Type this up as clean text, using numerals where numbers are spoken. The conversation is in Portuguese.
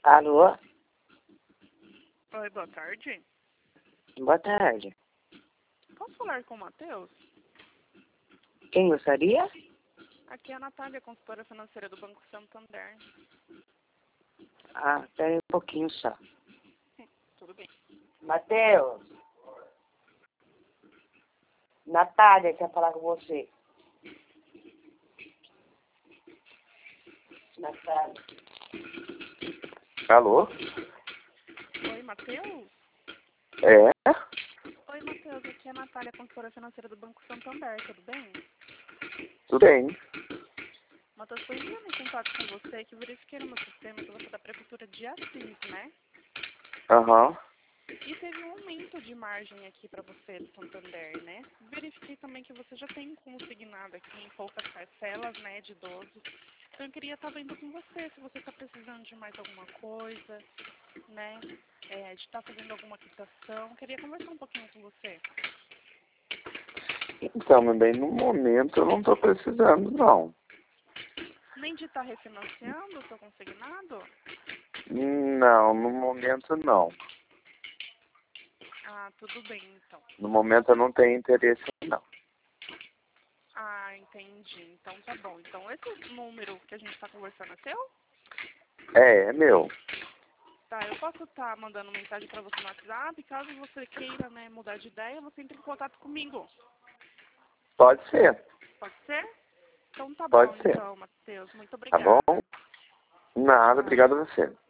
Alô? Oi, boa tarde. Boa tarde. Posso falar com o Matheus? Quem gostaria? Aqui é a Natália, consultora financeira do Banco Santander. Ah, pera aí um pouquinho só. Tudo bem. Matheus. Natália quer falar com você. Natália. Alô? Oi, Matheus? É? Oi, Matheus. Aqui é a Natália, consultora financeira do Banco Santander. Tudo bem? Tudo bem. Matheus, foi enviando em contato com você que verifiquei no meu sistema que você é da prefeitura de Assis, né? Aham. E teve um aumento de margem aqui para você do Santander, né? Verifiquei também que você já tem consignado aqui em poucas parcelas, né, de 12. Então eu queria estar vendo com você se você está precisando de mais alguma coisa, né? De estar fazendo alguma quitação. Queria conversar um pouquinho com você. Então, meu bem, no momento eu não estou precisando, não. Nem de estar refinanciando o seu consignado? Não, no momento não. Ah, tudo bem, então. No momento eu não tenho interesse, não. Ah, entendi. Então tá bom. Então esse número que a gente está conversando é seu? É meu. Tá, eu posso estar mandando mensagem para você no WhatsApp. Caso você queira, né, mudar de ideia, você entra em contato comigo. Pode ser. Pode ser? Então tá bom, Pode ser. então, Matheus. Muito Tá bom? obrigada. Nada, Tchau. obrigado a você.